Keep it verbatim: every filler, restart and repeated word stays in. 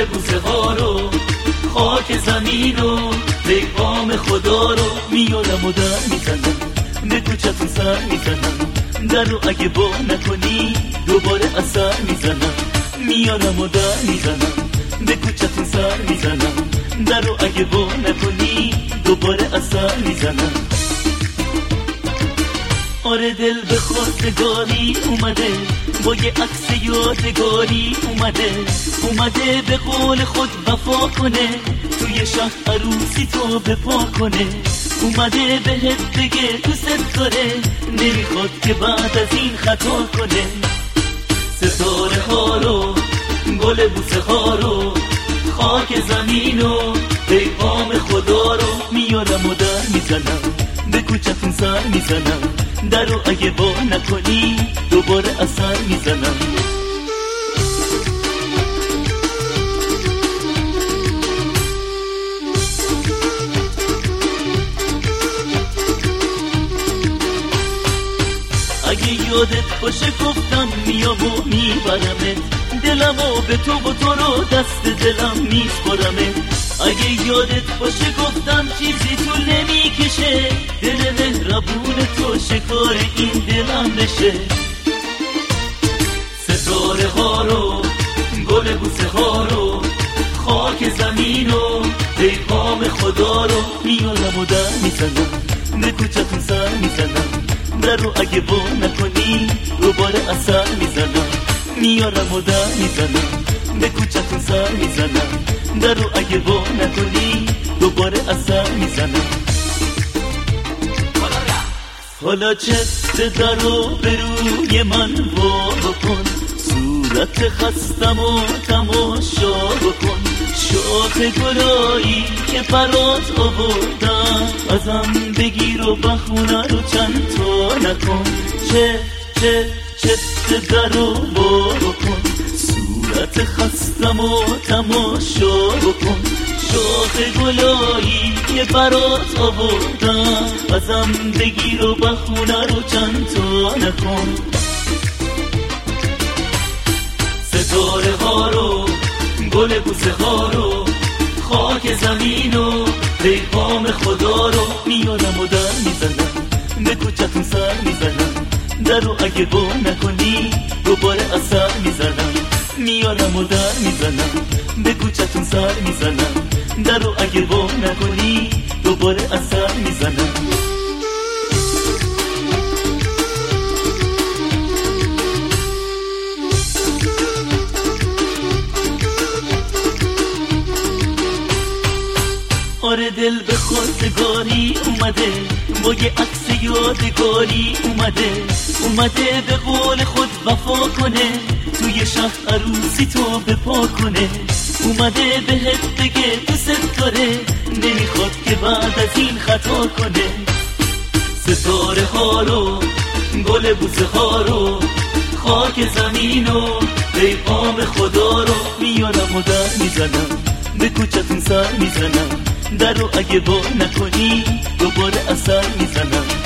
گل بوسه ها رو، خاک زمین و پیغام خدا رو میارم و در میزنم، به کوچتون سر میزنم، در رو اگه با نکنی دوباره اثر میزنم، میارم و در میزنم، به کوچتون سر میزنم، در رو اگه با نکنی دوباره اثر میزنم. آره دل به خواستگاری اومده، با یه عکس یادگاری اومده، اومده به قول خود وفا کنه، توی شهر عروسی تو بپا کنه، اومده بهت بگه دوست داره، نمیخواد که بعد از این خطا کنه. ستاره ها رو، گل بوسه ها رو، خاک زمین و پیغام خدا رو میارم و در میزنم، به کوچتون سر میزنم، در رو اگه با نکنی دوباره اثر میزنم. اگه یادت باشه گفتم میام و میبرمت، دلمو به تو و تو رو دست دلم میسپارمت. اگه یادت باشه گفتم چیزی تو نمیکشه، دل مهربون تو شکار این دلم بشه. ستاره ها رو، گل بوسه ها رو، خاک زمین و پیغام خدا رو میارم و در میزنم، به کوچتون سر میزنم، در رو اگه با نکنی دوباره اثر میزنم، میارم و در میزنم، به کوچتون سر میزنم، در رو اگه با نکنی دوباره اثر میزنم. حالا چست در رو به روی من وا بکن، صورت خستم و تماشا بکن، شاخ گلایی که برات آوردم، ازم بگیر و بخونه رو چند تا نکن. چه چه چست در رو وا بکن، صورت خستم و تماشا بکن، شاخ گلایی که برات آوردم، ازم بگیر و بخونه رو چند تا نکن. ستاره ها رو، گل بوسه ها رو، خاک زمین و پیغام خدا رو میارم و در میزنم، به کوچتون سر میزنم، در رو اگه با نکنی دوباره اثر میزنم، میارم و در میزنم، به کوچتون سر میزنم، در رو اگه با نکنی دوباره اثر میزنم. آره دل به خواستگاری اومده، با یه عکس یادگاری اومده، اومده به قول خود وفا کنه، توی شهر عروسی تو بپا کنه، اومده بهت بگه دوست داره، نمیخواد که بعد از این خطا کنه. ستاره ها رو، گل بوسه ها رو، خاک زمین و پیغام خدا رو میارم و در میزنم، به کوچتون سر میزنم، در رو اگه با نکنی دوباره اثر میزنم.